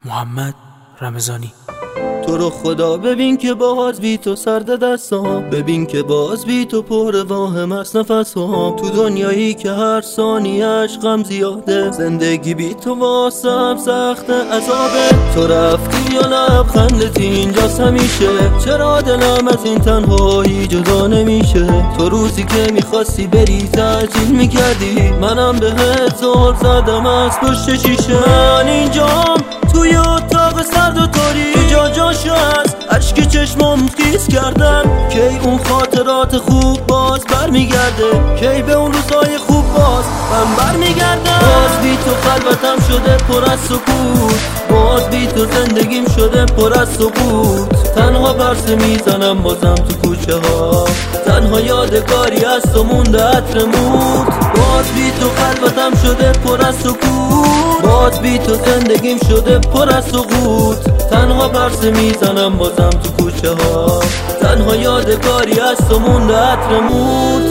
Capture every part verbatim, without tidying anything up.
محمد رمضانی. تو رو خدا ببین که باز بی تو سرد دستام، ببین که باز بی تو پر واهم است نفسام. تو دنیایی که هر ثانیه‌اش غم زیاده، زندگی بی تو واسم سخت عذابه. تو رفتی یا لبخندت اینجاست همیشه، چرا دلم از این تنهایی جدا نمیشه؟ تو روزی که میخواستی بری تعجیل میکردی، منم بهت زل زدم از پشت شیشه. من اینجام توی اتاق سرد و تاریک، جا جاشو از عشق چشمام خیس کردن. کی اون خاطرات خوب باز برمیگرده؟ کی به اون روزای خوب باز من برمیگردم؟ باز بی تو خلوتم شده پر از سکوت، باز بی تو زندگیم شده پر از سقوط. تنها برسه میزنم بازم تو کوچه ها، تنها یادگاری از تو مونده عطر موت. باز بی تو خلوتم شده پر از سکوت، باز بی تو زندگیم شده پر از سقوط. تنها برسه میزنم بازم تو کوچه ها، تنها یادگاری از تو مونده عطر موت.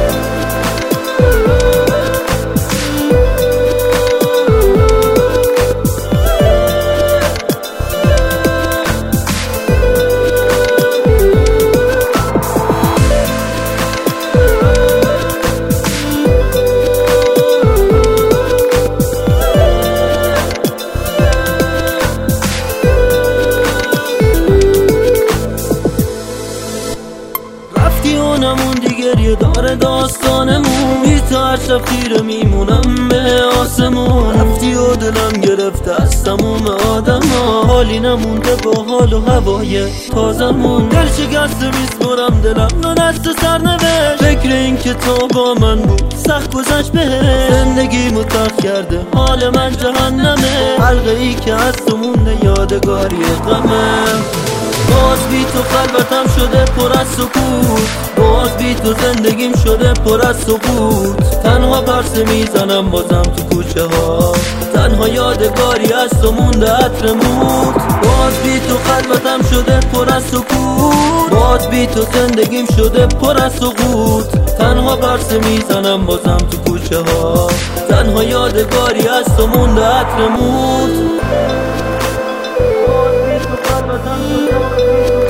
نمون دیگه داره داستانمون، بی تو هر شب خیره میمونم به آسمون. رفتی و دلم گرفته از تموم آدم ها، حالی نمونده با حال و هوای تازمون. دل شکسته میسپرم دلم رو دست سرنوشت، فکر این که تو با من بود سخت گذشت بهش. زندگی مترک کرده حال من جهنمه، حلقه ای که از تو مونده یادگاری غمه. باز بی تو خلوتم شده پر از سکوت، باز بی تو زندگیم شده پر از سقوط. تنها پرسه میزنم بازم تو کوچه ها، تنها یادگاری از تو مونده عطر موت. باز بی تو خلوتم شده پر از سکوت، باز بی تو زندگیم شده پر از سقوط. تنها پرسه میزنم بازم تو کوچه ها، تنها یادگاری از تو مونده عطر موت. Thank you.